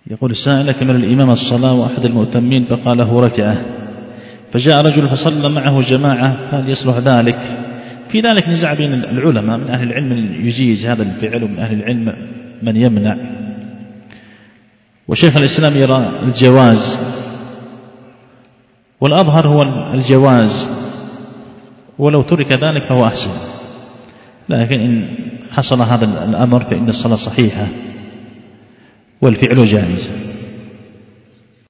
يقول السائل: كمل الإمام الصلاة وأحد المؤتمين بقى له ركعة، فجاء رجل فصلى معه جماعة، هل يصلح ذلك؟ في ذلك نزاع بين العلماء، من أهل العلم من يجيز هذا الفعل ومن أهل العلم من يمنع، وشيخ الإسلام يرى الجواز، والأظهر هو الجواز، ولو ترك ذلك فهو أحسن، لكن إن حصل هذا الأمر فإن الصلاة صحيحة والفعل جائز.